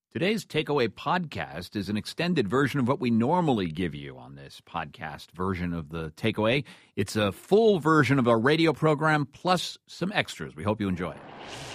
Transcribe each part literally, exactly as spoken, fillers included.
Today's Takeaway podcast is an extended version of what we normally give you on this podcast version of the Takeaway. It's a full version of our radio program plus some extras. We hope you enjoy it.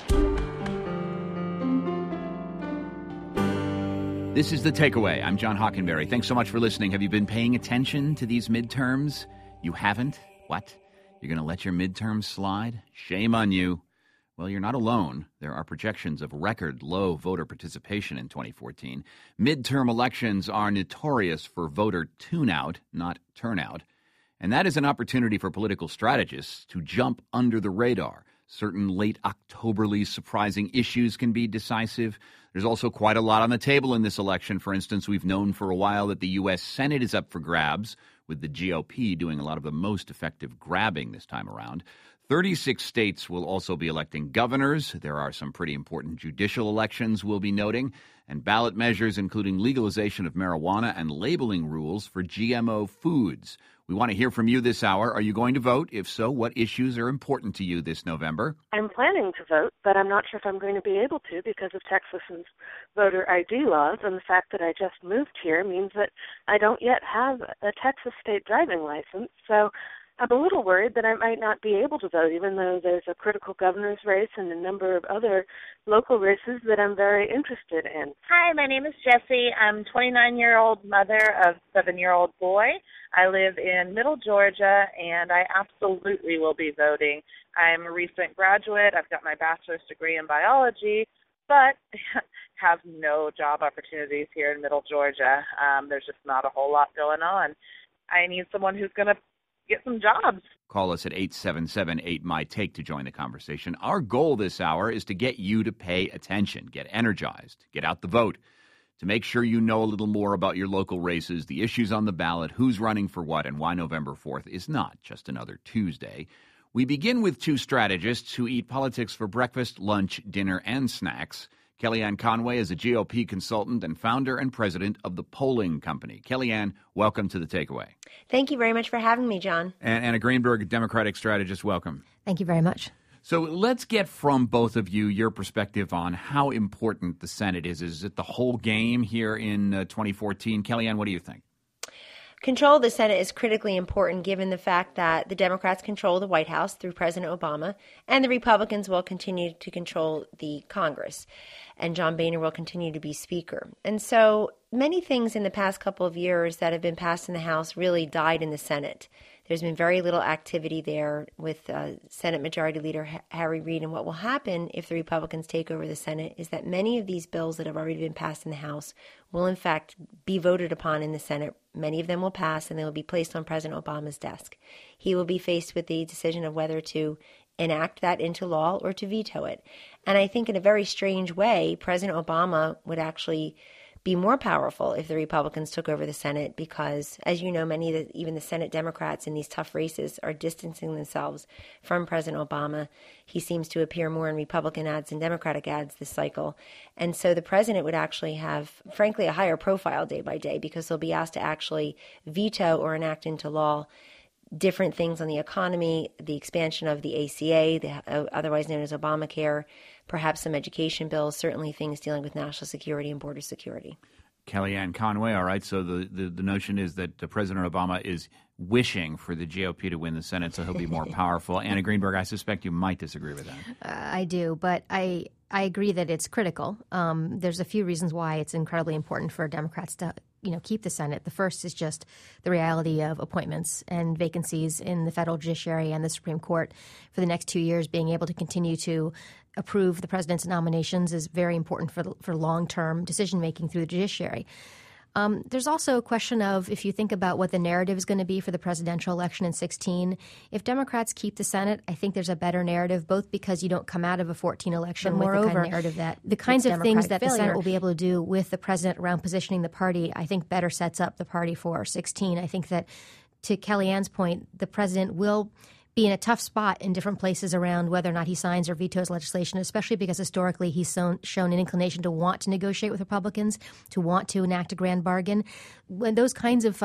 This is the Takeaway. I'm John Hockenberry. Thanks so much for listening. Have you been paying attention to these midterms? You haven't? What? You're going to let your midterms slide? Shame on you. Well, you're not alone. There are projections of record low voter participation in twenty fourteen. Midterm elections are notorious for voter tune-out, not turnout. And that is an opportunity for political strategists to jump under the radar. Certain late Octoberly surprising issues can be decisive. There's also quite a lot on the table in this election. For instance, we've known for a while that the U S Senate is up for grabs, with the G O P doing a lot of the most effective grabbing this time around. thirty-six states will also be electing governors. There are some pretty important judicial elections we'll be noting, and ballot measures including legalization of marijuana and labeling rules for G M O foods. We want to hear from you this hour. Are you going to vote? If so, what issues are important to you this November? I'm planning to vote, but I'm not sure if I'm going to be able to because of Texas's voter I D laws, and the fact that I just moved here means that I don't yet have a Texas state driving license, so I'm a little worried that I might not be able to vote, even though there's a critical governor's race and a number of other local races that I'm very interested in. Hi, my name is Jessie. I'm a twenty-nine-year-old mother of a seven-year-old boy. I live in Middle Georgia, and I absolutely will be voting. I'm a recent graduate. I've got my bachelor's degree in biology, but have no job opportunities here in Middle Georgia. Um, there's just not a whole lot going on. I need someone who's going to get some jobs. Call us at eight seven seven eight M Y Take to join the conversation. Our goal this hour is to get you to pay attention, get energized, get out the vote, to make sure you know a little more about your local races, the issues on the ballot, who's running for what, and why November fourth is not just another Tuesday. We begin with two strategists who eat politics for breakfast, lunch, dinner, and snacks. Kellyanne Conway is a G O P consultant and founder and president of the Polling Company. Kellyanne, welcome to the Takeaway. Thank you very much for having me, John. And Anna Greenberg, Democratic strategist, welcome. Thank you very much. So let's get from both of you your perspective on how important the Senate is. Is it the whole game here in uh, twenty fourteen? Kellyanne, what do you think? Control of the Senate is critically important given the fact that the Democrats control the White House through President Obama, and the Republicans will continue to control the Congress, and John Boehner will continue to be Speaker. And so many things in the past couple of years that have been passed in the House really died in the Senate. There's been very little activity there with uh, Senate Majority Leader H- Harry Reid. And what will happen if the Republicans take over the Senate is that many of these bills that have already been passed in the House will, in fact, be voted upon in the Senate. Many of them will pass, and they will be placed on President Obama's desk. He will be faced with the decision of whether to enact that into law or to veto it. And I think in a very strange way, President Obama would actually be more powerful if the Republicans took over the Senate because, as you know, many of the, even the Senate Democrats in these tough races are distancing themselves from President Obama. He seems to appear more in Republican ads and Democratic ads this cycle. And so the president would actually have, frankly, a higher profile day by day because he'll be asked to actually veto or enact into law different things on the economy, the expansion of the A C A, the, uh, otherwise known as Obamacare, perhaps some education bills, certainly things dealing with national security and border security. Kellyanne Conway, all right, so the, the, the notion is that uh, President Obama is wishing for the G O P to win the Senate so he'll be more powerful. Anna Greenberg, I suspect you might disagree with that. Uh, I do, but I I agree that it's critical. Um, there's a few reasons why it's incredibly important for Democrats to you know, keep the Senate. The first is just the reality of appointments and vacancies in the federal judiciary and the Supreme Court for the next two years. Being able to continue to approve the president's nominations is very important for for long-term decision-making through the judiciary. Um, there's also a question of if you think about what the narrative is going to be for the presidential election in sixteen. If Democrats keep the Senate, I think there's a better narrative, both because you don't come out of a fourteen election but with the kind of narrative that the kinds of things that failure. the Senate will be able to do with the president around positioning the party, I think better sets up the party for sixteen. I think that, to Kellyanne's point, the president will be in a tough spot in different places around whether or not he signs or vetoes legislation, especially because historically he's shown, shown an inclination to want to negotiate with Republicans, to want to enact a grand bargain. When those kinds of fights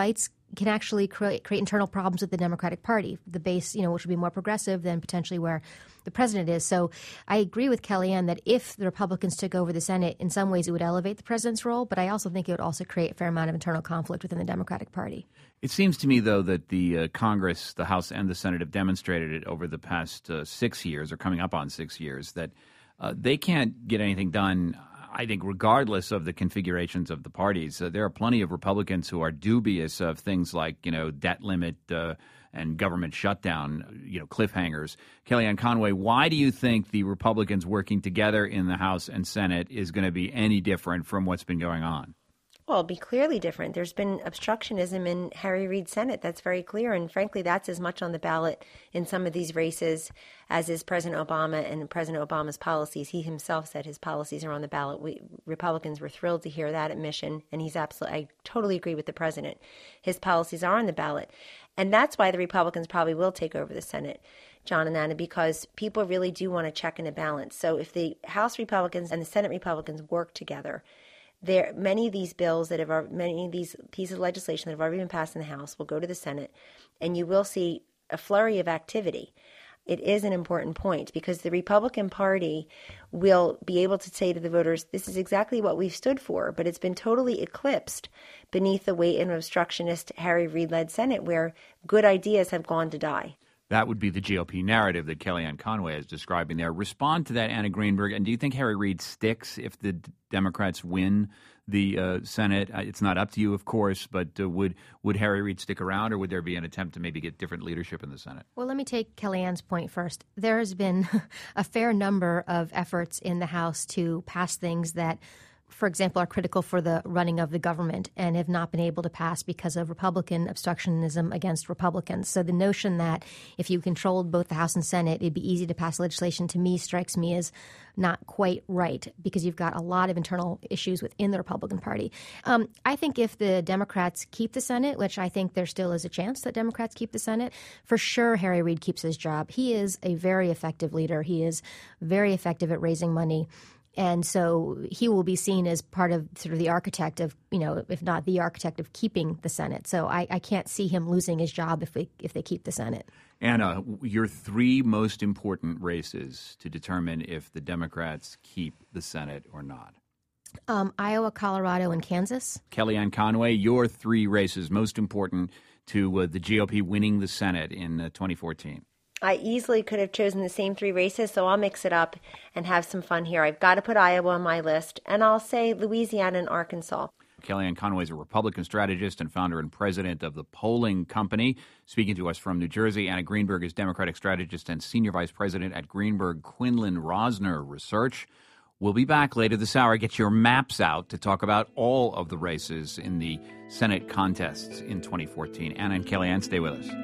can actually create, create internal problems with the Democratic Party, the base, you know, which would be more progressive than potentially where the president is. So I agree with Kellyanne that if the Republicans took over the Senate, in some ways it would elevate the president's role, but I also think it would also create a fair amount of internal conflict within the Democratic Party. It seems to me, though, that the uh, Congress, the House and the Senate have demonstrated it over the past uh, six years or coming up on six years that uh, they can't get anything done, I think, regardless of the configurations of the parties. Uh, there are plenty of Republicans who are dubious of things like, you know, debt limit uh, and government shutdown, you know, cliffhangers. Kellyanne Conway, why do you think the Republicans working together in the House and Senate is going to be any different from what's been going on? Well, it'll be clearly different. There's been obstructionism in Harry Reid's Senate. That's very clear. And frankly, that's as much on the ballot in some of these races as is President Obama and President Obama's policies. He himself said his policies are on the ballot. We Republicans were thrilled to hear that admission. And he's absolutely, I totally agree with the president. His policies are on the ballot. And that's why the Republicans probably will take over the Senate, John and Anna, because people really do want a check and a balance. So if the House Republicans and the Senate Republicans work together, there, many of these bills that have, many of these pieces of legislation that have already been passed in the House will go to the Senate, and you will see a flurry of activity. It is an important point because the Republican Party will be able to say to the voters, this is exactly what we've stood for, but it's been totally eclipsed beneath the weight of an obstructionist Harry Reid-led Senate where good ideas have gone to die. That would be the G O P narrative that Kellyanne Conway is describing there. Respond to that, Anna Greenberg. And do you think Harry Reid sticks if the Democrats win the uh, Senate? It's not up to you, of course, but uh, would would Harry Reid stick around, or would there be an attempt to maybe get different leadership in the Senate? Well, let me take Kellyanne's point first. There has been a fair number of efforts in the House to pass things that, for example, are critical for the running of the government and have not been able to pass because of Republican obstructionism against Republicans. So the notion that if you controlled both the House and Senate, it'd be easy to pass legislation, to me, strikes me as not quite right because you've got a lot of internal issues within the Republican Party. Um, I think if the Democrats keep the Senate, which I think there still is a chance that Democrats keep the Senate, for sure Harry Reid keeps his job. He is a very effective leader. He is very effective at raising money. And so he will be seen as part of sort of the architect of, you know, if not the architect of keeping the Senate. So I, I can't see him losing his job if we, if they keep the Senate. Anna, your three most important races to determine if the Democrats keep the Senate or not. Um, Iowa, Colorado, and Kansas. Kellyanne Conway, your three races most important to uh, the G O P winning the Senate in uh, twenty fourteen. I easily could have chosen the same three races, so I'll mix it up and have some fun here. I've got to put Iowa on my list, and I'll say Louisiana and Arkansas. Kellyanne Conway is a Republican strategist and founder and president of the Polling Company. Speaking to us from New Jersey, Anna Greenberg is Democratic strategist and senior vice president at Greenberg Quinlan Rosner Research. We'll be back later this hour. Get your maps out to talk about all of the races in the Senate contests in twenty fourteen. Anna and Kellyanne, stay with us.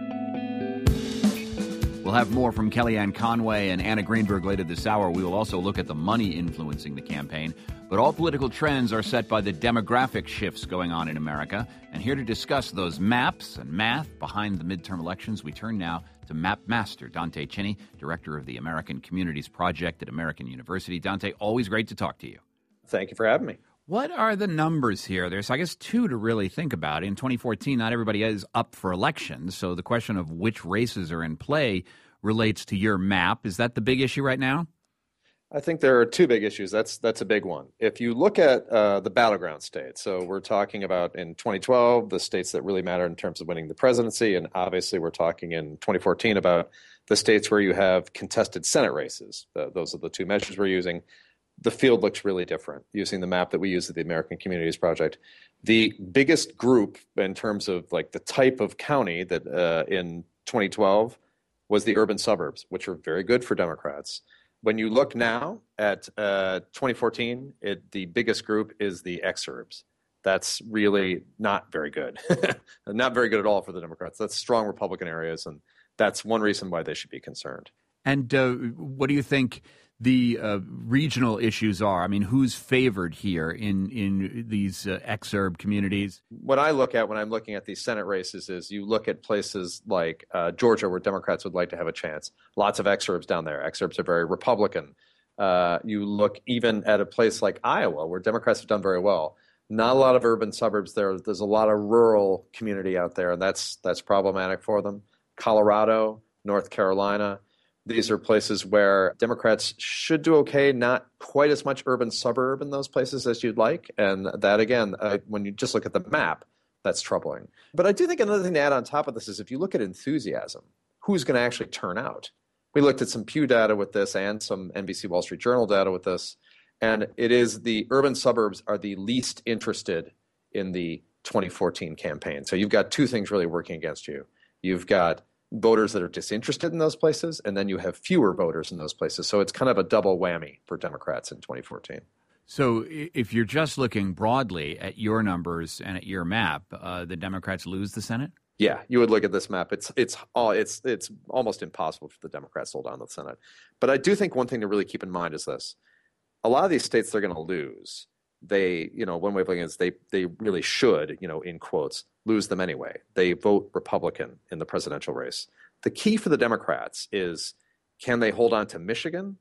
We'll have more from Kellyanne Conway and Anna Greenberg later this hour. We will also look at the money influencing the campaign. But all political trends are set by the demographic shifts going on in America. And here to discuss those maps and math behind the midterm elections, we turn now to map master Dante Chinny, director of the American Communities Project at American University. Dante, always great to talk to you. Thank you for having me. What are the numbers here? There's, I guess, two to really think about. In twenty fourteen, not everybody is up for elections, so the question of which races are in play relates to your map. Is that the big issue right now? I think there are two big issues. That's that's a big one. If you look at uh, the battleground states, so we're talking about in twenty twelve, the states that really matter in terms of winning the presidency, and obviously we're talking in twenty fourteen about the states where you have contested Senate races. Uh, those are the two measures we're using. The field looks really different using the map that we use at the American Communities Project. The biggest group in terms of like the type of county that uh, in twenty twelve was the urban suburbs, which are very good for Democrats. When you look now at uh, twenty fourteen, it, the biggest group is the exurbs. That's really not very good. Not very good at all for the Democrats. That's strong Republican areas, and that's one reason why they should be concerned. And uh, what do you think the uh, regional issues are? I mean, who's favored here in, in these uh, exurb communities? What I look at when I'm looking at these Senate races is you look at places like uh, Georgia, where Democrats would like to have a chance. Lots of exurbs down there. Exurbs are very Republican. Uh, you look even at a place like Iowa, where Democrats have done very well. Not a lot of urban suburbs there. There's a lot of rural community out there, and that's that's problematic for them. Colorado, North Carolina, these are places where Democrats should do okay, not quite as much urban suburb in those places as you'd like. And that, again, uh, when you just look at the map, that's troubling. But I do think another thing to add on top of this is if you look at enthusiasm, who's going to actually turn out? We looked at some Pew data with this and some N B C Wall Street Journal data with this. And it is the urban suburbs are the least interested in the twenty fourteen campaign. So you've got two things really working against you. You've got voters that are disinterested in those places, and then you have fewer voters in those places. So it's kind of a double whammy for Democrats in twenty fourteen. So if you're just looking broadly at your numbers and at your map, uh, the Democrats lose the Senate? Yeah, you would look at this map. It's it's all it's it's almost impossible for the Democrats to hold on to the Senate. But I do think one thing to really keep in mind is this. A lot of these states they're going to lose. They, you know, one way of looking at it is they they really should, you know, in quotes, lose them anyway. They vote Republican in the presidential race. The key for the Democrats is can they hold on to Michigan,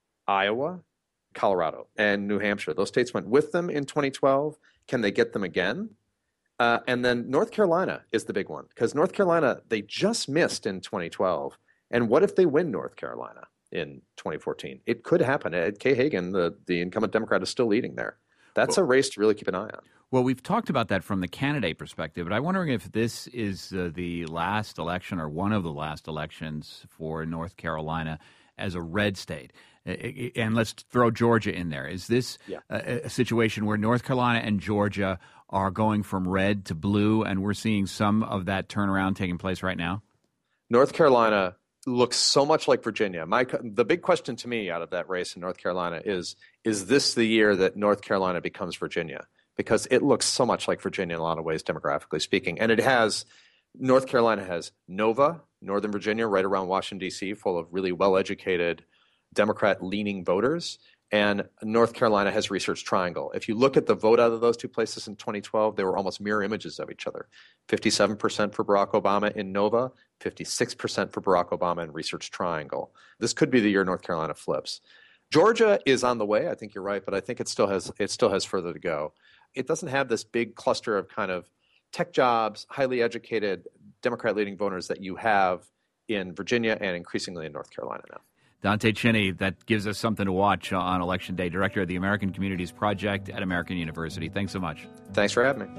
Iowa, Colorado, and New Hampshire? Those states went with them in twenty twelve. Can they get them again? Uh, and then North Carolina is the big one because North Carolina, they just missed in twenty twelve. And what if they win North Carolina in twenty fourteen? It could happen. Ed Kay Hagan, the, the incumbent Democrat, is still leading there. That's well, a race to really keep an eye on. Well, we've talked about that from the candidate perspective, but I'm wondering if this is uh, the last election or one of the last elections for North Carolina as a red state. And let's throw Georgia in there. Is this yeah. a, a situation where North Carolina and Georgia are going from red to blue, and we're seeing some of that turnaround taking place right now? North Carolina looks so much like Virginia. My the big question to me out of that race in North Carolina is, is this the year that North Carolina becomes Virginia? Because it looks so much like Virginia in a lot of ways, demographically speaking. And it has, North Carolina has Nova, Northern Virginia, right around Washington, D C, full of really well-educated Democrat-leaning voters. And North Carolina has Research Triangle. If you look at the vote out of those two places in twenty twelve, they were almost mirror images of each other. fifty-seven percent for Barack Obama in Nova, fifty-six percent for Barack Obama in Research Triangle. This could be the year North Carolina flips. Georgia is on the way. I think you're right, but I think it still has it still has further to go. It doesn't have this big cluster of kind of tech jobs, highly educated Democrat-leading voters that you have in Virginia and increasingly in North Carolina now. Dante Chinny, that gives us something to watch on Election Day, director of the American Communities Project at American University. Thanks so much. Thanks for having me.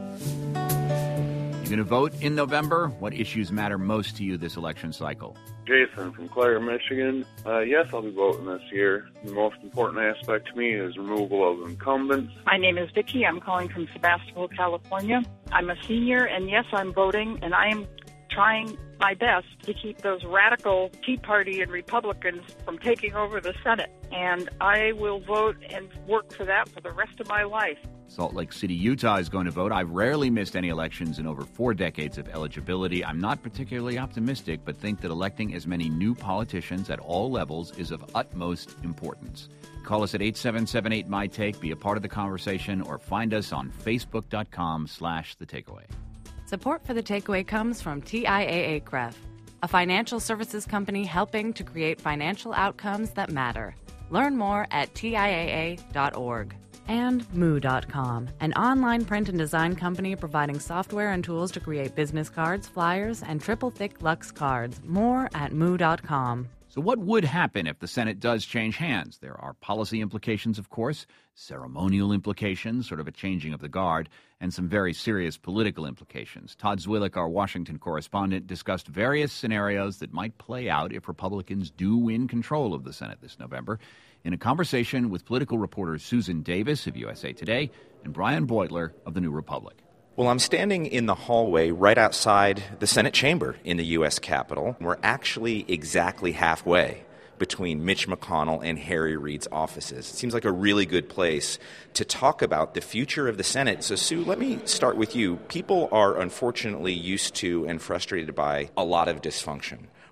You're going to vote in November. What issues matter most to you this election cycle? Jason from Clare, Michigan. Uh, yes, I'll be voting this year. The most important aspect to me is removal of incumbents. My name is Vicki. I'm calling from Sebastopol, California. I'm a senior, and yes, I'm voting, and I am trying my best to keep those radical Tea Party and Republicans from taking over the Senate. And I will vote and work for that for the rest of my life. Salt Lake City, Utah is going to vote. I've rarely missed any elections in over four decades of eligibility. I'm not particularly optimistic, but think that electing as many new politicians at all levels is of utmost importance. Call us at eight seven seven eight, M Y Take, be a part of the conversation, or find us on facebook.com slash The Takeaway. Support for The Takeaway comes from T I A A C R E F, a financial services company helping to create financial outcomes that matter. Learn more at T I A A dot org. And Moo dot com, an online print and design company providing software and tools to create business cards, flyers, and triple-thick Lux cards. More at Moo dot com. So what would happen if the Senate does change hands? There are policy implications, of course, ceremonial implications, sort of a changing of the guard, and some very serious political implications. Todd Zwillich, our Washington correspondent, discussed various scenarios that might play out if Republicans do win control of the Senate this November in a conversation with political reporters Susan Davis of U S A Today and Brian Beutler of The New Republic. Well, I'm standing in the hallway right outside the Senate chamber in the U S Capitol. We're actually exactly halfway between Mitch McConnell and Harry Reid's offices. It seems like a really good place to talk about the future of the Senate. So, Sue, let me start with you. People are unfortunately used to and frustrated by a lot of dysfunction.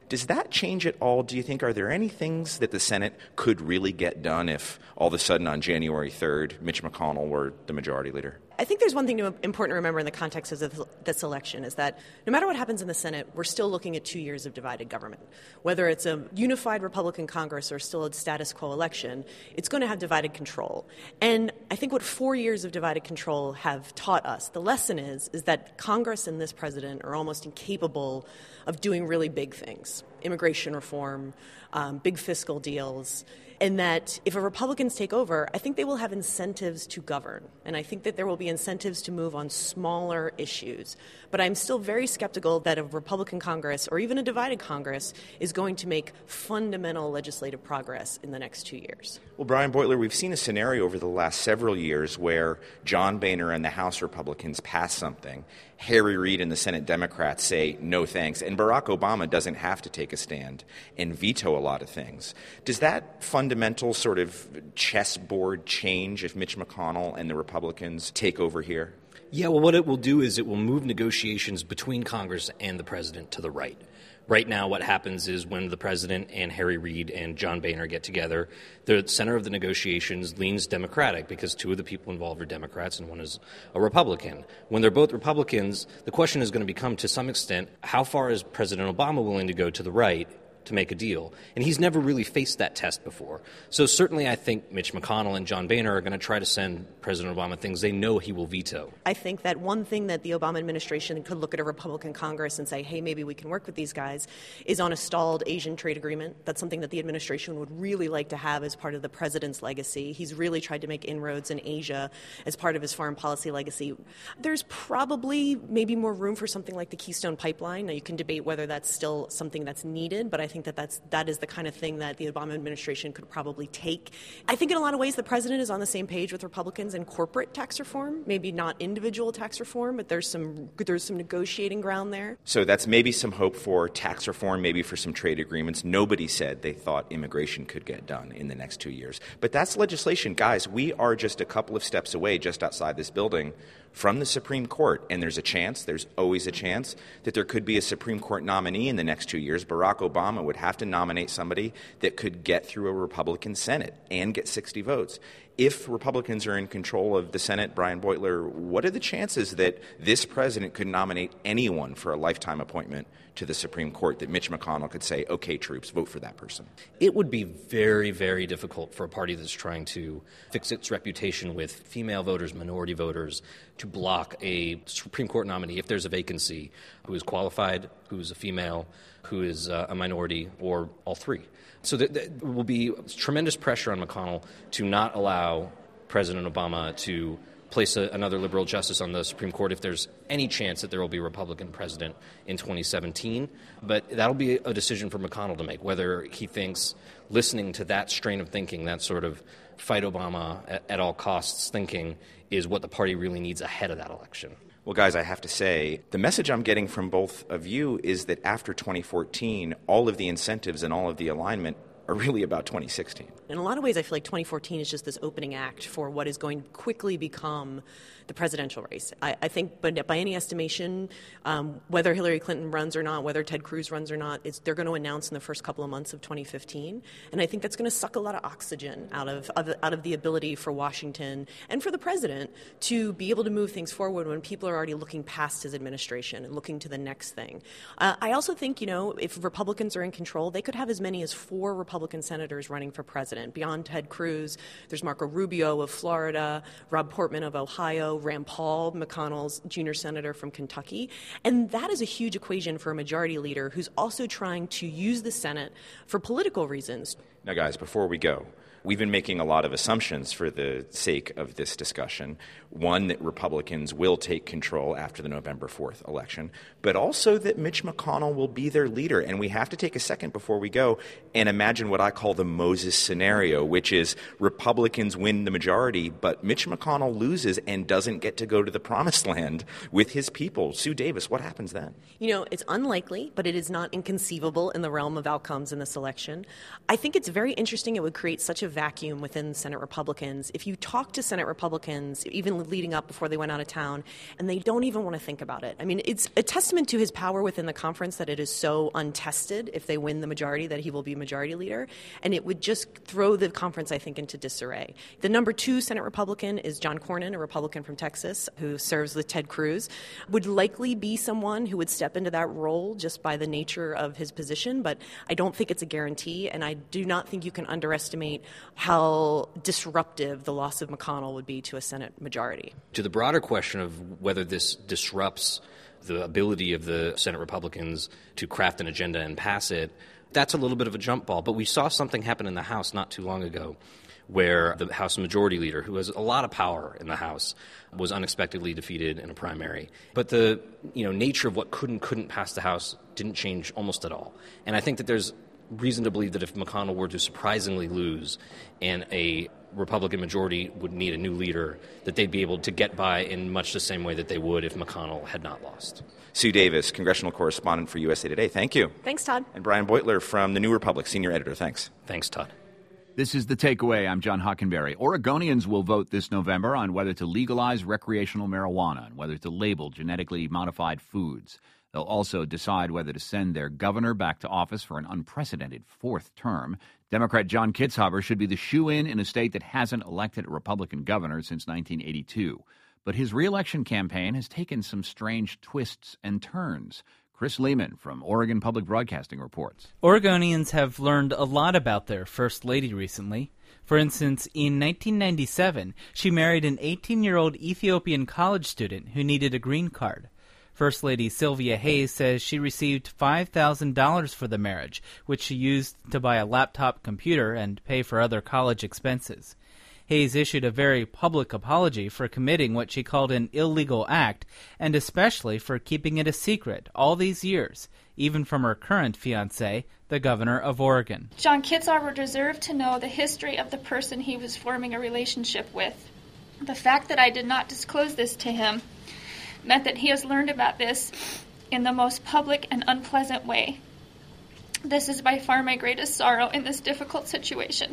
Does that change at all? Do you think, are there any things that the Senate could really get done if all of a sudden on January third, Mitch McConnell were the majority leader? I think there's one thing to, important to remember in the context of this election is that no matter what happens in the Senate, we're still looking at two years of divided government. Whether it's a unified Republican Congress or still a status quo election, it's going to have divided control. And I think what four years of divided control have taught us, the lesson is, is that Congress and this president are almost incapable of doing really big things. Immigration reform, um, big fiscal deals. And that if Republicans take over, I think they will have incentives to govern. And I think that there will be incentives to move on smaller issues. But I'm still very skeptical that a Republican Congress or even a divided Congress is going to make fundamental legislative progress in the next two years. Well, Brian Beutler, we've seen a scenario over the last several years where John Boehner and the House Republicans pass something. Harry Reid and the Senate Democrats say no thanks, and Barack Obama doesn't have to take a stand and veto a lot of things. Does that fundamental sort of chessboard change if Mitch McConnell and the Republicans take over here? Yeah, well, what it will do is it will move negotiations between Congress and the president to the right. Right now, what happens is when the president and Harry Reid and John Boehner get together, the center of the negotiations leans Democratic because two of the people involved are Democrats and one is a Republican. When they're both Republicans, the question is going to become, to some extent, how far is President Obama willing to go to the right to make a deal? And he's never really faced that test before. So certainly I think Mitch McConnell and John Boehner are going to try to send President Obama things they know he will veto. I think that one thing that the Obama administration could look at a Republican Congress and say, hey, maybe we can work with these guys, is on a stalled Asian trade agreement. That's something that the administration would really like to have as part of the president's legacy. He's really tried to make inroads in Asia as part of his foreign policy legacy. There's probably maybe more room for something like the Keystone Pipeline. Now, you can debate whether that's still something that's needed, but I think that that's, that is the kind of thing that the Obama administration could probably take. I think in a lot of ways the president is on the same page with Republicans in corporate tax reform, maybe not individual tax reform, but there's some there's some negotiating ground there. So that's maybe some hope for tax reform, maybe for some trade agreements. Nobody said they thought immigration could get done in the next two years. But that's legislation. Guys, we are just a couple of steps away, just outside this building, from the Supreme Court. And there's a chance, there's always a chance, that there could be a Supreme Court nominee in the next two years. Barack Obama would have to nominate somebody that could get through a Republican Senate and get sixty votes. If Republicans are in control of the Senate, Brian Beutler, what are the chances that this president could nominate anyone for a lifetime appointment to the Supreme Court, that Mitch McConnell could say, okay, troops, vote for that person? It would be very, very difficult for a party that's trying to fix its reputation with female voters, minority voters, to block a Supreme Court nominee if there's a vacancy who is qualified, who is a female, who is uh, a minority, or all three. So th- there will be tremendous pressure on McConnell to not allow President Obama to place a, another liberal justice on the Supreme Court if there's any chance that there will be a Republican president in twenty seventeen. But that'll be a decision for McConnell to make, whether he thinks listening to that strain of thinking, that sort of fight Obama at, at all costs thinking, is what the party really needs ahead of that election. Well, guys, I have to say, the message I'm getting from both of you is that after twenty fourteen, all of the incentives and all of the alignment are really about twenty sixteen. In a lot of ways, I feel like twenty fourteen is just this opening act for what is going to quickly become the presidential race. I, I think, but by any estimation, um, whether Hillary Clinton runs or not, whether Ted Cruz runs or not, it's, they're going to announce in the first couple of months of twenty fifteen. And I think that's going to suck a lot of oxygen out of, of out of the ability for Washington and for the president to be able to move things forward when people are already looking past his administration and looking to the next thing. Uh, I also think, you know, if Republicans are in control, they could have as many as four Republican senators running for president. Beyond Ted Cruz, there's Marco Rubio of Florida, Rob Portman of Ohio, Rand Paul, McConnell's junior senator from Kentucky. And that is a huge equation for a majority leader who's also trying to use the Senate for political reasons. Now, guys, before we go, we've been making a lot of assumptions for the sake of this discussion. One, that Republicans will take control after the November fourth election, but also that Mitch McConnell will be their leader. And we have to take a second before we go and imagine what I call the Moses scenario, which is Republicans win the majority, but Mitch McConnell loses and doesn't get to go to the promised land with his people. Sue Davis, what happens then? You know, it's unlikely, but it is not inconceivable in the realm of outcomes in this election. I think it's very interesting. It would create such a vacuum within Senate Republicans. If you talk to Senate Republicans, even leading up before they went out of town, and they don't even want to think about it. I mean, it's a testament to his power within the conference that it is so untested if they win the majority that he will be majority leader. And it would just throw the conference, I think, into disarray. The number two Senate Republican is John Cornyn, a Republican from Texas who serves with Ted Cruz, would likely be someone who would step into that role just by the nature of his position, but I don't think it's a guarantee, and I do not think you can underestimate how disruptive the loss of McConnell would be to a Senate majority. To the broader question of whether this disrupts the ability of the Senate Republicans to craft an agenda and pass it, that's a little bit of a jump ball. But we saw something happen in the House not too long ago where the House Majority Leader, who has a lot of power in the House, was unexpectedly defeated in a primary. But the you know nature of what could and couldn't pass the House didn't change almost at all. And I think that there's reason to believe that if McConnell were to surprisingly lose and a Republican majority would need a new leader, that they'd be able to get by in much the same way that they would if McConnell had not lost. Sue Davis, congressional correspondent for U S A Today. Thank you. Thanks, Todd. And Brian Beutler from The New Republic, senior editor. Thanks. Thanks, Todd. This is The Takeaway. I'm John Hockenberry. Oregonians will vote this November on whether to legalize recreational marijuana and whether to label genetically modified foods. They'll also decide whether to send their governor back to office for an unprecedented fourth term. Democrat John Kitzhaber should be the shoo-in in a state that hasn't elected a Republican governor since nineteen eighty-two. But his reelection campaign has taken some strange twists and turns. Chris Lehman from Oregon Public Broadcasting reports. Oregonians have learned a lot about their First Lady recently. For instance, in nineteen ninety-seven, she married an eighteen-year-old Ethiopian college student who needed a green card. First Lady Sylvia Hayes says she received five thousand dollars for the marriage, which she used to buy a laptop computer and pay for other college expenses. Hayes issued a very public apology for committing what she called an illegal act, and especially for keeping it a secret all these years, even from her current fiancé, the governor of Oregon. John Kitzhaber deserved to know the history of the person he was forming a relationship with. The fact that I did not disclose this to him meant that he has learned about this in the most public and unpleasant way. This is by far my greatest sorrow in this difficult situation.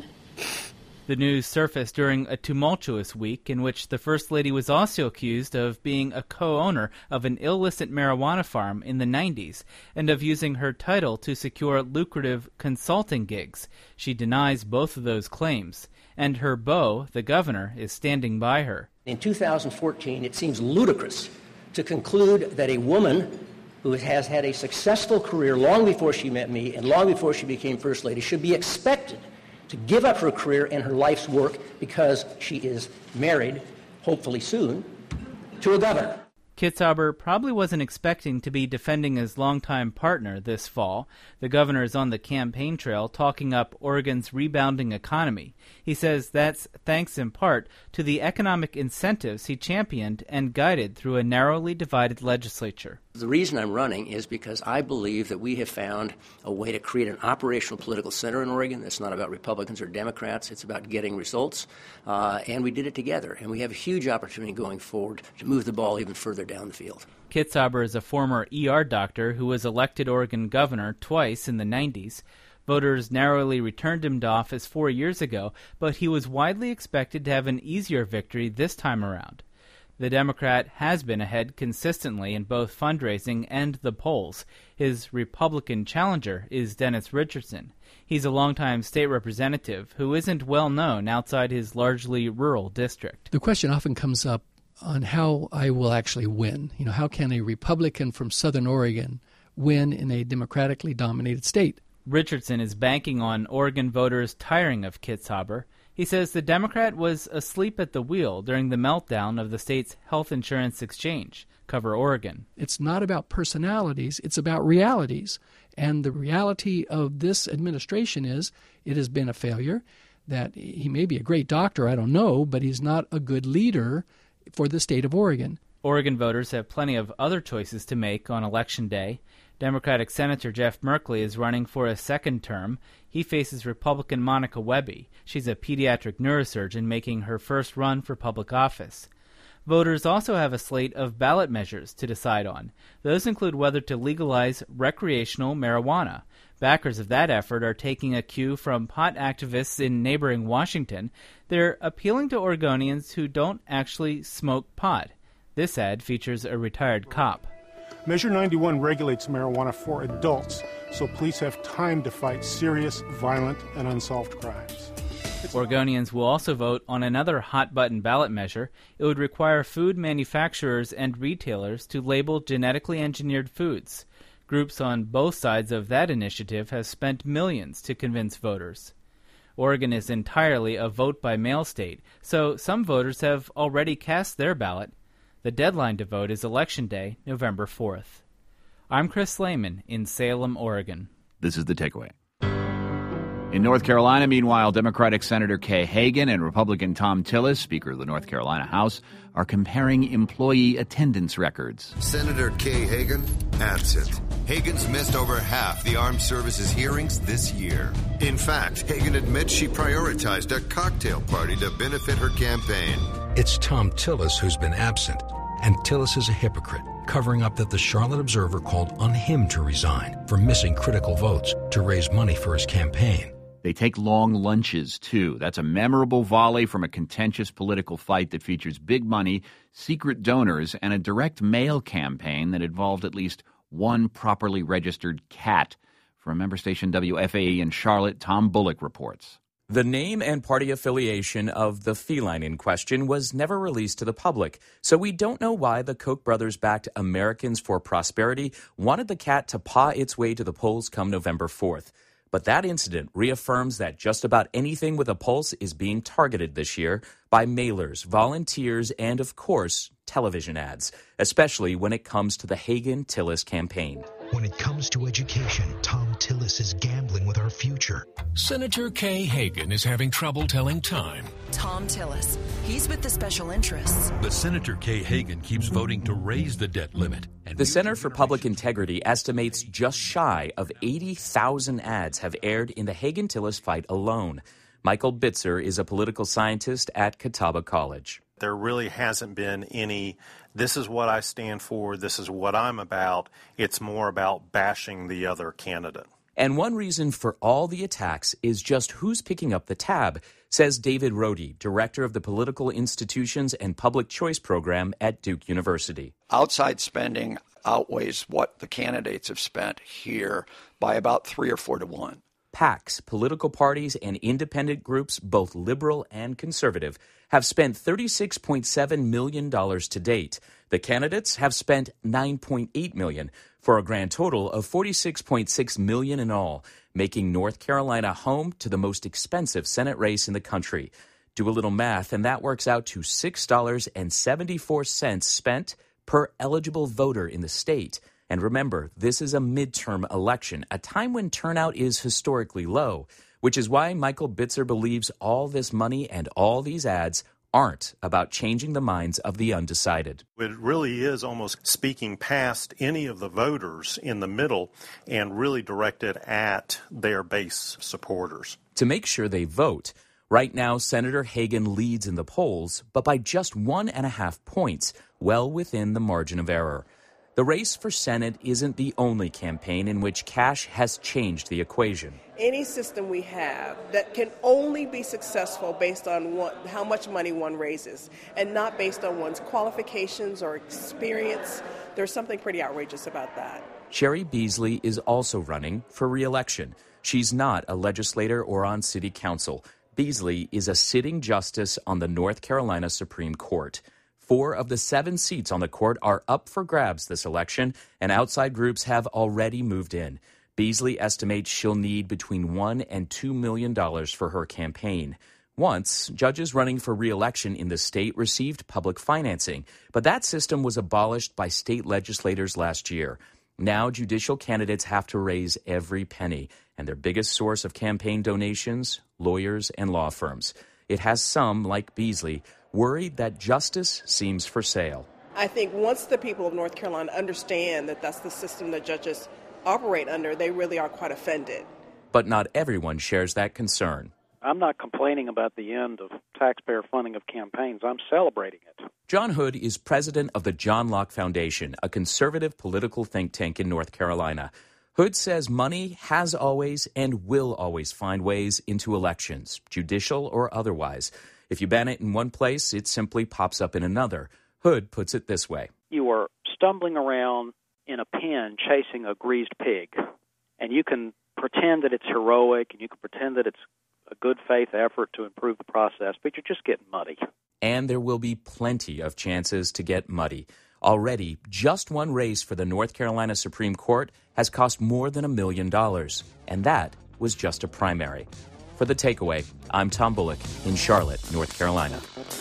The news surfaced during a tumultuous week in which the First Lady was also accused of being a co-owner of an illicit marijuana farm in the nineties and of using her title to secure lucrative consulting gigs. She denies both of those claims, and her beau, the governor, is standing by her. In two thousand fourteen, it seems ludicrous to conclude that a woman who has had a successful career long before she met me and long before she became First Lady should be expected to give up her career and her life's work because she is married, hopefully soon, to a governor. Kitzhaber probably wasn't expecting to be defending his longtime partner this fall. The governor is on the campaign trail talking up Oregon's rebounding economy. He says that's thanks in part to the economic incentives he championed and guided through a narrowly divided legislature. The reason I'm running is because I believe that we have found a way to create an operational political center in Oregon that's not about Republicans or Democrats. It's about getting results, uh, and we did it together. And we have a huge opportunity going forward to move the ball even further down the field. Kitzhaber is a former E R doctor who was elected Oregon governor twice in the nineties. Voters narrowly returned him to office four years ago, but he was widely expected to have an easier victory this time around. The Democrat has been ahead consistently in both fundraising and the polls. His Republican challenger is Dennis Richardson. He's a longtime state representative who isn't well known outside his largely rural district. The question often comes up on how I will actually win. You know, how can a Republican from Southern Oregon win in a democratically dominated state? Richardson is banking on Oregon voters tiring of Kitzhaber. He says the Democrat was asleep at the wheel during the meltdown of the state's health insurance exchange, Cover Oregon. It's not about personalities, it's about realities. And the reality of this administration is it has been a failure, that he may be a great doctor, I don't know, but he's not a good leader for the state of Oregon. Oregon voters have plenty of other choices to make on Election Day. Democratic Senator Jeff Merkley is running for a second term. He faces Republican Monica Webby. She's a pediatric neurosurgeon making her first run for public office. Voters also have a slate of ballot measures to decide on. Those include whether to legalize recreational marijuana. Backers of that effort are taking a cue from pot activists in neighboring Washington. They're appealing to Oregonians who don't actually smoke pot. This ad features a retired cop. Measure ninety-one regulates marijuana for adults, so police have time to fight serious, violent, and unsolved crimes. Oregonians will also vote on another hot-button ballot measure. It would require food manufacturers and retailers to label genetically engineered foods. Groups on both sides of that initiative have spent millions to convince voters. Oregon is entirely a vote-by-mail state, so some voters have already cast their ballot. The deadline to vote is Election Day, November fourth. I'm Chris Slayman in Salem, Oregon. This is The Takeaway. In North Carolina, meanwhile, Democratic Senator Kay Hagan and Republican Thom Tillis, Speaker of the North Carolina House, are comparing employee attendance records. Senator Kay Hagan, absent. Hagan's missed over half the armed services hearings this year. In fact, Hagan admits she prioritized a cocktail party to benefit her campaign. It's Thom Tillis who's been absent, and Tillis is a hypocrite, covering up that the Charlotte Observer called on him to resign for missing critical votes to raise money for his campaign. They take long lunches, too. That's a memorable volley from a contentious political fight that features big money, secret donors, and a direct mail campaign that involved at least one properly registered cat. From member station W F A E in Charlotte, Tom Bullock reports. The name and party affiliation of the feline in question was never released to the public, so we don't know why the Koch brothers-backed Americans for Prosperity wanted the cat to paw its way to the polls come November fourth. But that incident reaffirms that just about anything with a pulse is being targeted this year by mailers, volunteers, and, of course, television ads, especially when it comes to the Hagan-Tillis campaign. When it comes to education, Thom Tillis is gambling with our future. Senator Kay Hagan is having trouble telling time. Thom Tillis. He's with the special interests. But Senator Kay Hagan keeps voting to raise the debt limit. The Center for Public Integrity estimates just shy of eighty thousand ads have aired in the Hagan-Tillis fight alone. Michael Bitzer is a political scientist at Catawba College. There really hasn't been any, this is what I stand for, this is what I'm about. It's more about bashing the other candidate. And one reason for all the attacks is just who's picking up the tab, says David Rohde, director of the Political Institutions and Public Choice Program at Duke University. Outside spending outweighs what the candidates have spent here by about three or four to one. PACs, political parties, and independent groups, both liberal and conservative, have spent thirty-six point seven million dollars to date. The candidates have spent nine point eight million dollars for a grand total of forty-six point six million dollars in all, making North Carolina home to the most expensive Senate race in the country. Do a little math, and that works out to six dollars and seventy-four cents spent per eligible voter in the state. And remember, this is a midterm election, a time when turnout is historically low, which is why Michael Bitzer believes all this money and all these ads aren't about changing the minds of the undecided. It really is almost speaking past any of the voters in the middle and really directed at their base supporters. To make sure they vote, right now Senator Hagan leads in the polls, but by just one and a half points, well within the margin of error. The race for Senate isn't the only campaign in which cash has changed the equation. Any system we have that can only be successful based on what, how much money one raises and not based on one's qualifications or experience, there's something pretty outrageous about that. Sherry Beasley is also running for re-election. She's not a legislator or on city council. Beasley is a sitting justice on the North Carolina Supreme Court. Four of the seven seats on the court are up for grabs this election, and outside groups have already moved in. Beasley estimates she'll need between one and two million dollars for her campaign. Once, judges running for re-election in the state received public financing, but that system was abolished by state legislators last year. Now, judicial candidates have to raise every penny, and their biggest source of campaign donations, lawyers and law firms. It has some, like Beasley, worried that justice seems for sale. I think once the people of North Carolina understand that that's the system that judges operate under, they really are quite offended. But not everyone shares that concern. I'm not complaining about the end of taxpayer funding of campaigns. I'm celebrating it. John Hood is president of the John Locke Foundation, a conservative political think tank in North Carolina. Hood says money has always and will always find ways into elections, judicial or otherwise. If you ban it in one place, it simply pops up in another. Hood puts it this way. You are stumbling around in a pen chasing a greased pig, and you can pretend that it's heroic, and you can pretend that it's a good faith effort to improve the process, but you're just getting muddy. And there will be plenty of chances to get muddy. Already, just one race for the North Carolina Supreme Court has cost more than a million dollars, and that was just a primary. For The Takeaway, I'm Tom Bullock in Charlotte, North Carolina.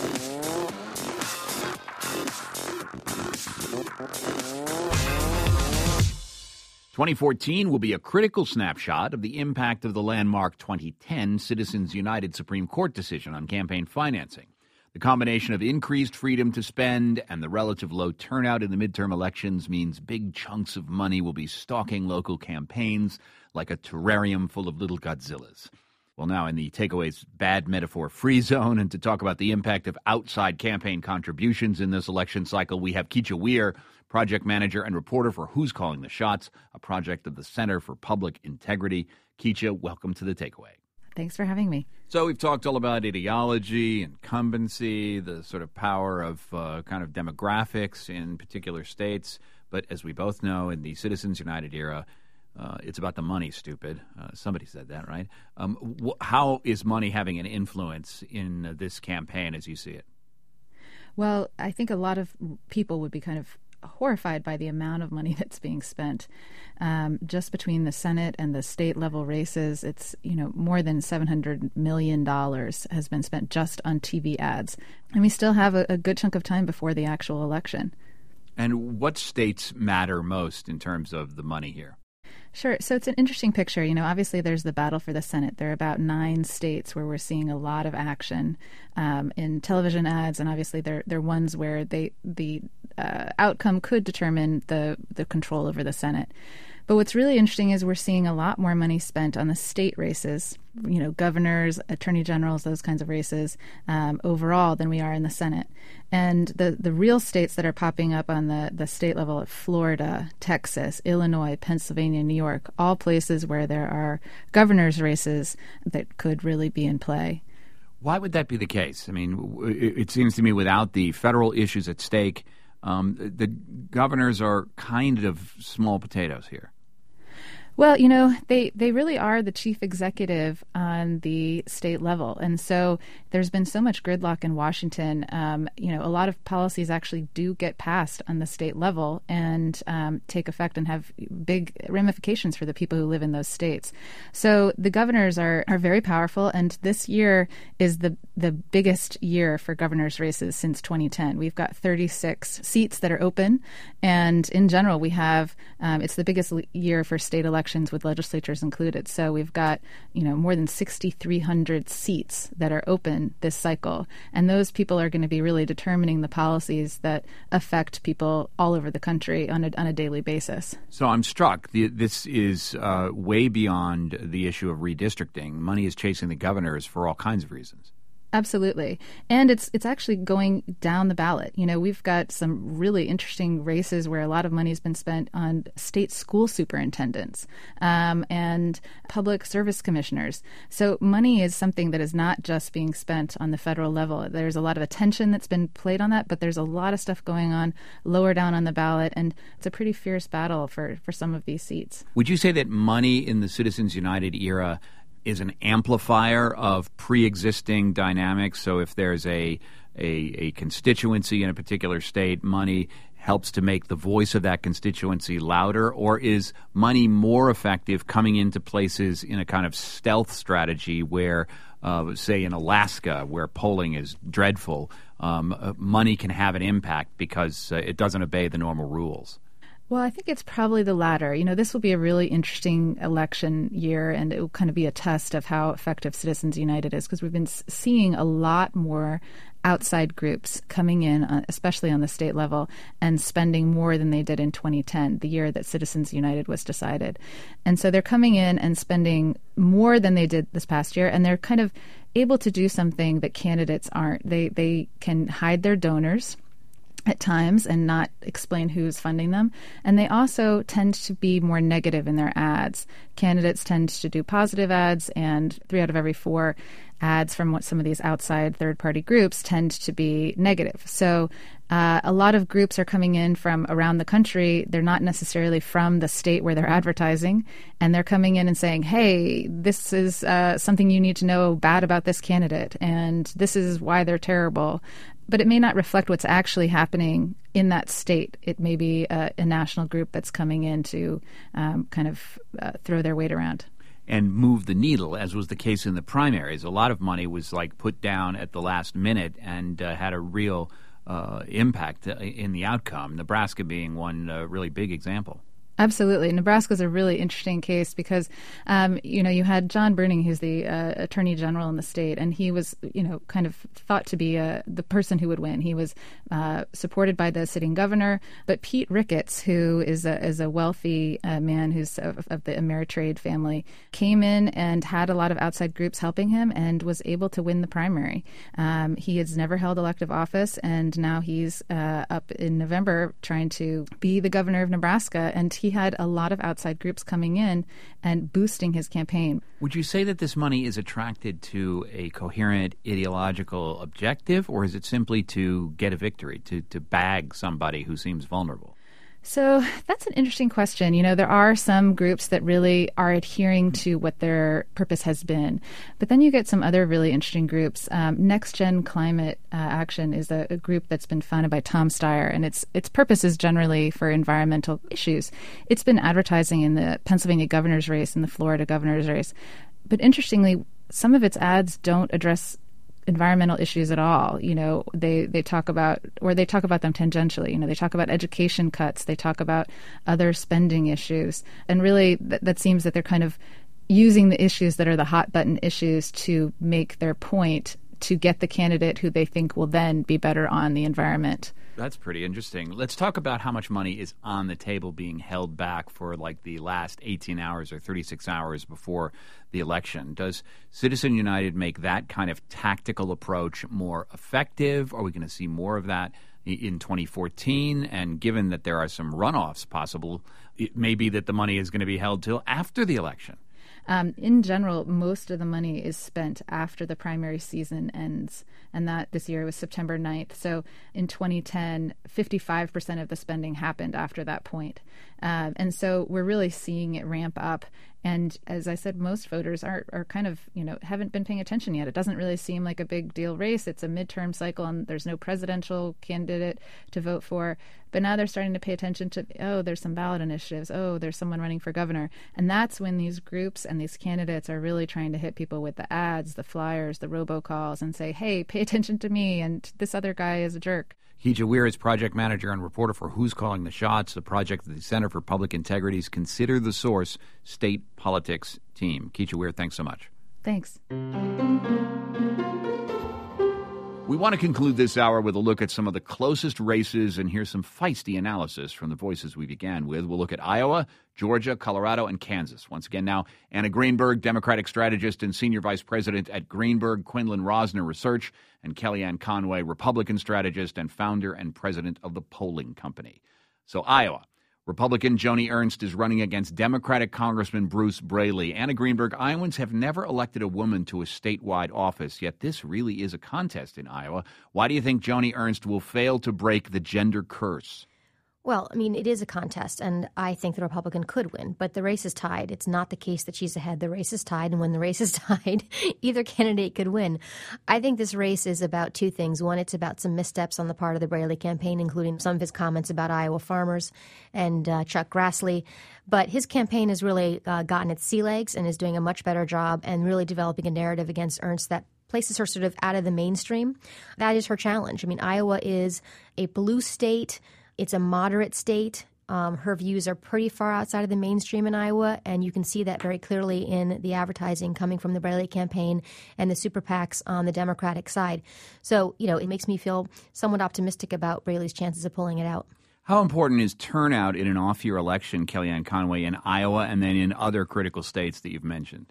twenty fourteen will be a critical snapshot of the impact of the landmark twenty ten Citizens United Supreme Court decision on campaign financing. The combination of increased freedom to spend and the relative low turnout in the midterm elections means big chunks of money will be stalking local campaigns like a terrarium full of little Godzillas. Well, now in the Takeaway's bad metaphor free zone, and to talk about the impact of outside campaign contributions in this election cycle, we have Keisha Weir, project manager and reporter for Who's Calling the Shots, a project of the Center for Public Integrity. Keisha, welcome to The Takeaway. Thanks for having me. So we've talked all about ideology, incumbency, the sort of power of uh, kind of demographics in particular states. But as we both know, in the Citizens United era, uh, it's about the money, stupid. Uh, somebody said that, right? Um, wh- how is money having an influence in uh, this campaign as you see it? Well, I think a lot of people would be kind of horrified by the amount of money that's being spent. Um, just between the Senate and the state level races, it's, you know, more than seven hundred million dollars has been spent just on T V ads. And we still have a, a good chunk of time before the actual election. And what states matter most in terms of the money here? Sure. So it's an interesting picture. You know, obviously there's the battle for the Senate. There are about nine states where we're seeing a lot of action um, in television ads, and obviously they're they're ones where they the uh, outcome could determine the the control over the Senate. But what's really interesting is we're seeing a lot more money spent on the state races, you know, governors, attorney generals, those kinds of races um, overall than we are in the Senate. And the, the real states that are popping up on the, the state level are Florida, Texas, Illinois, Pennsylvania, New York, all places where there are governors' races that could really be in play. Why would that be the case? I mean, it seems to me without the federal issues at stake, um, the governors are kind of small potatoes here. Well, you know, they, they really are the chief executive on the state level. And so there's been so much gridlock in Washington. Um, you know, a lot of policies actually do get passed on the state level and um, take effect and have big ramifications for the people who live in those states. So the governors are, are very powerful. And this year is the, the biggest year for governors' races since twenty ten. We've got thirty-six seats that are open. And in general, we have um, it's the biggest year for state elections with legislatures included. So we've got, you know, more than six thousand three hundred seats that are open this cycle. And those people are going to be really determining the policies that affect people all over the country on a, on a daily basis. So I'm struck. The, this is uh, way beyond the issue of redistricting. Money is chasing the governors for all kinds of reasons. Absolutely. And it's it's actually going down the ballot. You know, we've got some really interesting races where a lot of money has been spent on state school superintendents um, and public service commissioners. So money is something that is not just being spent on the federal level. There's a lot of attention that's been played on that, but there's a lot of stuff going on lower down on the ballot, and it's a pretty fierce battle for, for some of these seats. Would you say that money in the Citizens United era is an amplifier of pre-existing dynamics? So if there's a, a a constituency in a particular state, money helps to make the voice of that constituency louder? Or is money more effective coming into places in a kind of stealth strategy where, uh, say in Alaska, where polling is dreadful, um, uh, money can have an impact because uh, it doesn't obey the normal rules? Well, I think it's probably the latter. You know, this will be a really interesting election year, and it will kind of be a test of how effective Citizens United is, because we've been seeing a lot more outside groups coming in, uh, especially on the state level, and spending more than they did in twenty ten, the year that Citizens United was decided. And so they're coming in and spending more than they did this past year, and they're kind of able to do something that candidates aren't. They they can hide their donors. at times and not explain who's funding them. And they also tend to be more negative in their ads. Candidates tend to do positive ads, and three out of every four ads from what some of these outside third-party groups tend to be negative. So uh, a lot of groups are coming in from around the country. They're not necessarily from the state where they're advertising, and they're coming in and saying, hey, this is uh, something you need to know bad about this candidate, and this is why they're terrible. But it may not reflect what's actually happening in that state. It may be a, a national group that's coming in to um, kind of uh, throw their weight around. And move the needle, as was the case in the primaries. A lot of money was like put down at the last minute and uh, had a real uh, impact in the outcome, Nebraska being one uh, really big example. Absolutely. Nebraska's a really interesting case because, um, you know, you had John Bruning, who's the uh, attorney general in the state, and he was, you know, kind of thought to be uh, the person who would win. He was uh, supported by the sitting governor, but Pete Ricketts, who is a, is a wealthy uh, man who's of, of the Ameritrade family, came in and had a lot of outside groups helping him and was able to win the primary. Um, he has never held elective office, and now he's uh, up in November trying to be the governor of Nebraska, and he He had a lot of outside groups coming in and boosting his campaign. Would you say that this money is attracted to a coherent ideological objective, or is it simply to get a victory, to, to bag somebody who seems vulnerable? So that's an interesting question. You know, there are some groups that really are adhering to what their purpose has been. But then you get some other really interesting groups. Um, Next Gen Climate uh, Action is a, a group that's been founded by Tom Steyer, and its its purpose is generally for environmental issues. It's been advertising in the Pennsylvania governor's race and the Florida governor's race. But interestingly, some of its ads don't address environmental issues at all. You know, they, they talk about, or they talk about them tangentially. You know, they talk about education cuts. They talk about other spending issues. And really, th- that seems that they're kind of using the issues that are the hot button issues to make their point to get the candidate who they think will then be better on the environment. That's pretty interesting. Let's talk about how much money is on the table being held back for like the last eighteen hours or thirty-six hours before the election. Does Citizen United make that kind of tactical approach more effective? Are we going to see more of that in twenty fourteen? And given that there are some runoffs possible, it may be that the money is going to be held till after the election. Um, in general, most of the money is spent after the primary season ends, and that this year was September ninth. So in twenty ten, fifty-five percent of the spending happened after that point. Um, and so we're really seeing it ramp up. And as I said, most voters are, are kind of, you know, haven't been paying attention yet. It doesn't really seem like a big deal race. It's a midterm cycle, and there's no presidential candidate to vote for. But now they're starting to pay attention to, oh, there's some ballot initiatives. Oh, there's someone running for governor. And that's when these groups and these candidates are really trying to hit people with the ads, the flyers, the robocalls, and say, hey, pay attention to me, and this other guy is a jerk. Keisha Weir is project manager and reporter for Who's Calling the Shots, the project of the Center for Public Integrity's Consider the Source state politics team. Keisha Weir, thanks so much. Thanks. We want to conclude this hour with a look at some of the closest races, and here's some feisty analysis from the voices we began with. We'll look at Iowa, Georgia, Colorado, and Kansas. Once again now, Anna Greenberg, Democratic strategist and senior vice president at Greenberg Quinlan Rosner Research, and Kellyanne Conway, Republican strategist and founder and president of the Polling Company. So Iowa. Republican Joni Ernst is running against Democratic Congressman Bruce Braley. Anna Greenberg, Iowans have never elected a woman to a statewide office, yet this really is a contest in Iowa. Why do you think Joni Ernst will fail to break the gender curse? Well, I mean, it is a contest, and I think the Republican could win, but the race is tied. It's not the case that she's ahead. The race is tied, and when the race is tied, either candidate could win. I think this race is about two things. One, it's about some missteps on the part of the Braley campaign, including some of his comments about Iowa farmers and uh, Chuck Grassley. But his campaign has really uh, gotten its sea legs and is doing a much better job and really developing a narrative against Ernst that places her sort of out of the mainstream. That is her challenge. I mean, Iowa is a blue state. It's a moderate state. Um, her views are pretty far outside of the mainstream in Iowa, and you can see that very clearly in the advertising coming from the Braley campaign and the super PACs on the Democratic side. So, you know, it makes me feel somewhat optimistic about Braley's chances of pulling it out. How important is turnout in an off-year election, Kellyanne Conway, in Iowa and then in other critical states that you've mentioned?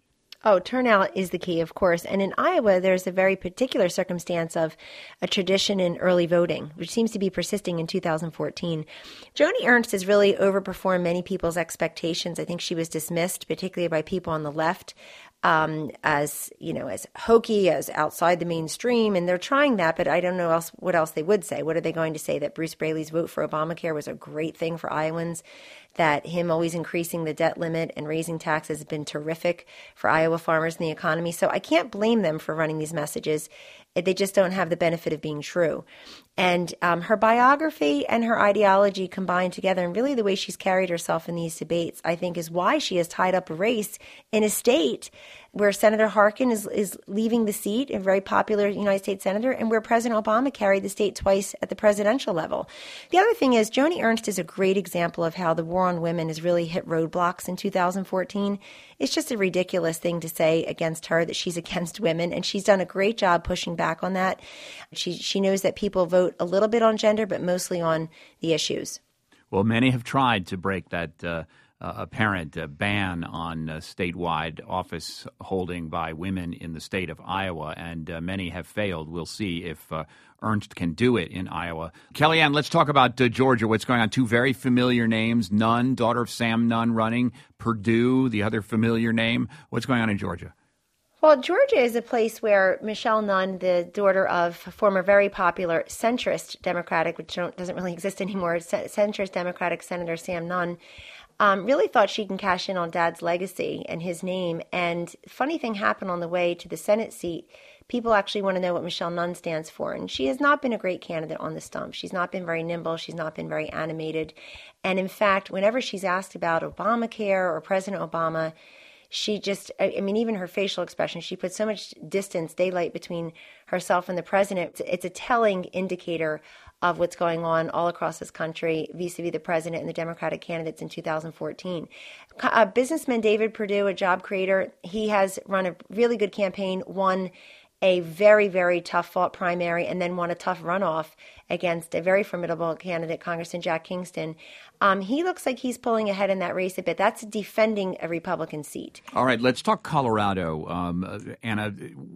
Oh, turnout is the key, of course. And in Iowa, there's a very particular circumstance of a tradition in early voting, which seems to be persisting in two thousand fourteen. Joni Ernst has really overperformed many people's expectations. I think she was dismissed, particularly by people on the left, um, as, you know, as hokey, as outside the mainstream. And they're trying that, but I don't know else what else they would say. What are they going to say? That Bruce Braley's vote for Obamacare was a great thing for Iowans? That him always increasing the debt limit and raising taxes has been terrific for Iowa farmers and the economy. So I can't blame them for running these messages. They just don't have the benefit of being true. And um, her biography and her ideology combined together, and really the way she's carried herself in these debates, I think is why she has tied up a race in a state where Senator Harkin is, is leaving the seat, a very popular United States senator, and where President Obama carried the state twice at the presidential level. The other thing is, Joni Ernst is a great example of how the war on women has really hit roadblocks in two thousand fourteen. It's just a ridiculous thing to say against her that she's against women, and she's done a great job pushing back on that. She she knows that people vote a little bit on gender, but mostly on the issues. Well, many have tried to break that uh, uh, apparent uh, ban on uh, statewide office holding by women in the state of Iowa, and uh, many have failed. We'll see if uh, Ernst can do it in Iowa. Kellyanne, let's talk about uh, Georgia. What's going on? Two very familiar names. Nunn, daughter of Sam Nunn, running. Perdue, the other familiar name. What's going on in Georgia? Well, Georgia is a place where Michelle Nunn, the daughter of former very popular centrist Democratic, which don't, doesn't really exist anymore, centrist Democratic Senator Sam Nunn, um, really thought she can cash in on Dad's legacy and his name. And funny thing happened on the way to the Senate seat. People actually want to know what Michelle Nunn stands for. And she has not been a great candidate on the stump. She's not been very nimble. She's not been very animated. And in fact, whenever she's asked about Obamacare or President Obama, she just, I mean, even her facial expression, she puts so much distance, daylight between herself and the president. It's a telling indicator of what's going on all across this country vis-a-vis the president and the Democratic candidates in two thousand fourteen. Uh, businessman David Perdue, a job creator, he has run a really good campaign, won a very, very tough fought primary, and then won a tough runoff against a very formidable candidate, Congressman Jack Kingston. Um, he looks like he's pulling ahead in that race a bit. That's defending a Republican seat. All right, let's talk Colorado. Um, Anna,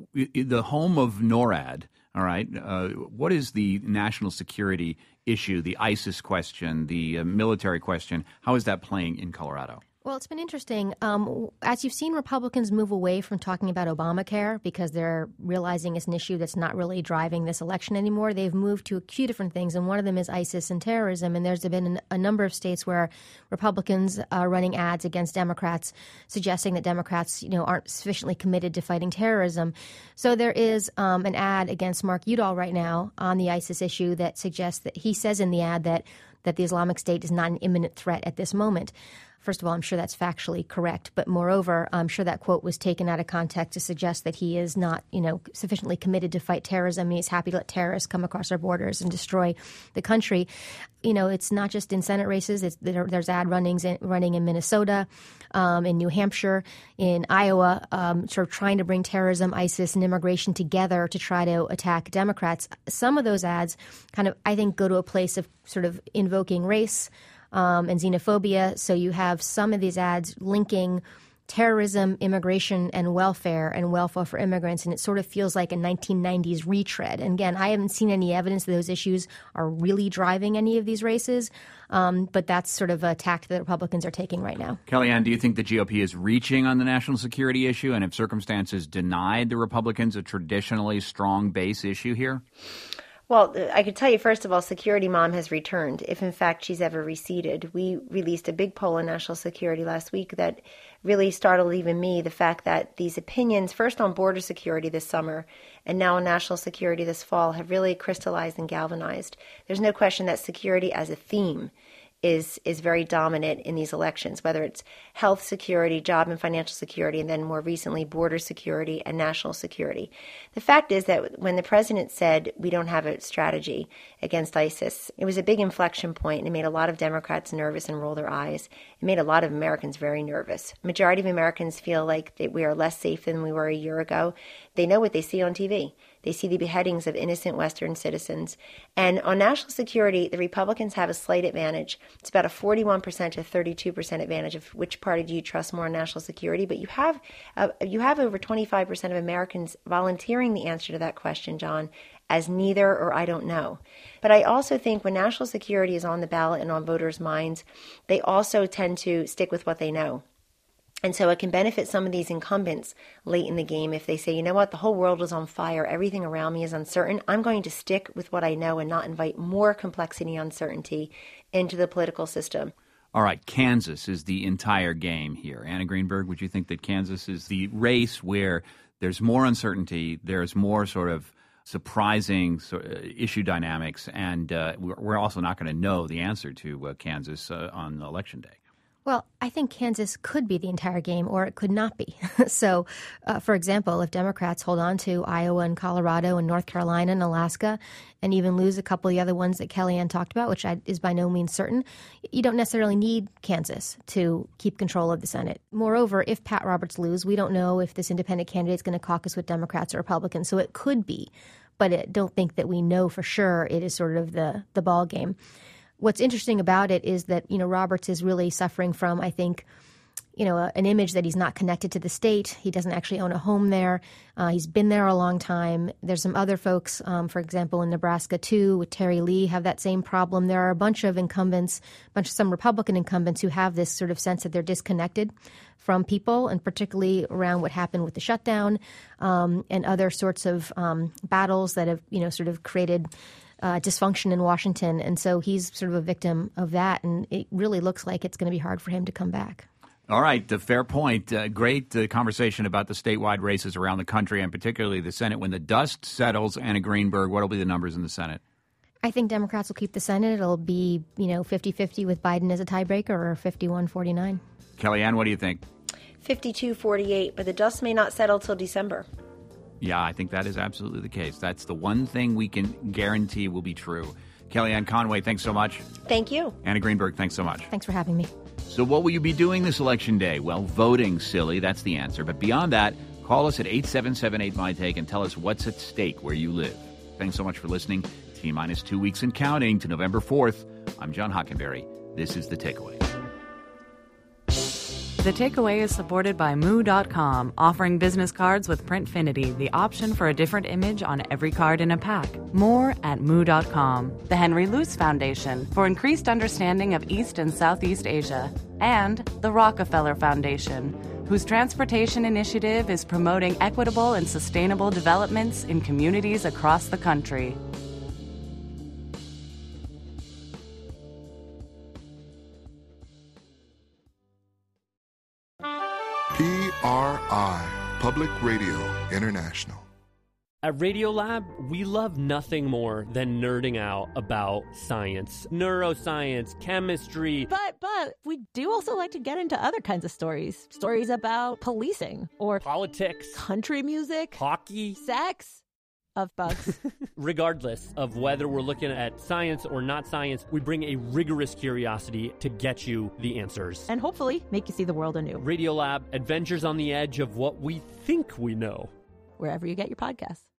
the home of NORAD, all right, uh, what is the national security issue, the ISIS question, the uh, military question? How is that playing in Colorado? Well, it's been interesting. Um, as you've seen Republicans move away from talking about Obamacare because they're realizing it's an issue that's not really driving this election anymore, they've moved to a few different things, and one of them is ISIS and terrorism. And there's been a number of states where Republicans are running ads against Democrats, suggesting that Democrats, you know, aren't sufficiently committed to fighting terrorism. So there is um, an ad against Mark Udall right now on the ISIS issue that suggests that he says in the ad that that the Islamic State is not an imminent threat at this moment. First of all, I'm sure that's factually correct, but moreover, I'm sure that quote was taken out of context to suggest that he is not, you know, sufficiently committed to fight terrorism. He's happy to let terrorists come across our borders and destroy the country. You know, it's not just in Senate races. It's, there, there's ad runnings in, running in Minnesota, um, in New Hampshire, in Iowa, um, sort of trying to bring terrorism, ISIS, and immigration together to try to attack Democrats. Some of those ads kind of, I think, go to a place of sort of invoking race Um, and xenophobia. So you have some of these ads linking terrorism, immigration, and welfare and welfare for immigrants. And it sort of feels like a nineteen nineties retread. And again, I haven't seen any evidence that those issues are really driving any of these races. Um, but that's sort of a tact that Republicans are taking right now. Kellyanne, do you think the G O P is reaching on the national security issue? And if circumstances denied the Republicans a traditionally strong base issue here? Well, I could tell you, first of all, Security Mom has returned, if in fact she's ever receded. We released a big poll on national security last week that really startled even me, the fact that these opinions, first on border security this summer and now on national security this fall, have really crystallized and galvanized. There's no question that security as a theme is is very dominant in these elections, whether it's health security, job and financial security, and then more recently border security and national security. The fact is that when the president said we don't have a strategy against ISIS, it was a big inflection point, and it made a lot of Democrats nervous and roll their eyes. It made a lot of Americans very nervous. Majority of Americans feel like that we are less safe than we were a year ago. They know what they see on T V. They see the beheadings of innocent Western citizens. And on national security, the Republicans have a slight advantage. It's about a forty-one percent to thirty-two percent advantage of which party do you trust more on national security. But you have uh, you have over twenty-five percent of Americans volunteering the answer to that question, John, as neither or I don't know. But I also think when national security is on the ballot and on voters' minds, they also tend to stick with what they know. And so it can benefit some of these incumbents late in the game if they say, you know what, the whole world is on fire, everything around me is uncertain. I'm going to stick with what I know and not invite more complexity and uncertainty into the political system. All right, Kansas is the entire game here. Anna Greenberg, would you think that Kansas is the race where there's more uncertainty, there's more sort of surprising sort of issue dynamics, and uh, we're also not going to know the answer to uh, Kansas uh, on Election Day? Well, I think Kansas could be the entire game, or it could not be. So, uh, for example, if Democrats hold on to Iowa and Colorado and North Carolina and Alaska and even lose a couple of the other ones that Kellyanne talked about, which I, is by no means certain, you don't necessarily need Kansas to keep control of the Senate. Moreover, if Pat Roberts lose, we don't know if this independent candidate is going to caucus with Democrats or Republicans. So it could be, but I don't think that we know for sure it is sort of the, the ball game. What's interesting about it is that, you know, Roberts is really suffering from, I think, you know, a, an image that he's not connected to the state. He doesn't actually own a home there. Uh, he's been there a long time. There's some other folks, um, for example, in Nebraska, too, with Terry Lee, have that same problem. There are a bunch of incumbents, a bunch of some Republican incumbents who have this sort of sense that they're disconnected from people, and particularly around what happened with the shutdown um, and other sorts of um, battles that have, you know, sort of created Uh, dysfunction in Washington. And so he's sort of a victim of that. And it really looks like it's going to be hard for him to come back. All right. Uh, fair point. Uh, great uh, conversation about the statewide races around the country, and particularly the Senate. When the dust settles, Anna Greenberg, what will be the numbers in the Senate? I think Democrats will keep the Senate. It'll be, you know, fifty-fifty with Biden as a tiebreaker, or fifty-one forty-nine. Kellyanne, what do you think? fifty-two forty-eight, but the dust may not settle till December. Yeah, I think that is absolutely the case. That's the one thing we can guarantee will be true. Kellyanne Conway, thanks so much. Thank you. Anna Greenberg, thanks so much. Thanks for having me. So what will you be doing this Election Day? Well, voting, silly. That's the answer. But beyond that, call us at eight seven seven eight, M Y Take and tell us what's at stake where you live. Thanks so much for listening. T-minus two weeks and counting to November fourth. I'm John Hockenberry. This is The Takeaway. The Takeaway is supported by Moo dot com, offering business cards with Printfinity, the option for a different image on every card in a pack. More at Moo dot com. The Henry Luce Foundation, for increased understanding of East and Southeast Asia. And the Rockefeller Foundation, whose transportation initiative is promoting equitable and sustainable developments in communities across the country. P R I, Public Radio International. At Radiolab, we love nothing more than nerding out about science, neuroscience, chemistry. But, but, we do also like to get into other kinds of stories. Stories about policing or politics, country music, hockey, sex. Of bugs. Regardless of whether we're looking at science or not science, we bring a rigorous curiosity to get you the answers. And hopefully make you see the world anew. Radiolab, adventures on the edge of what we think we know. Wherever you get your podcasts.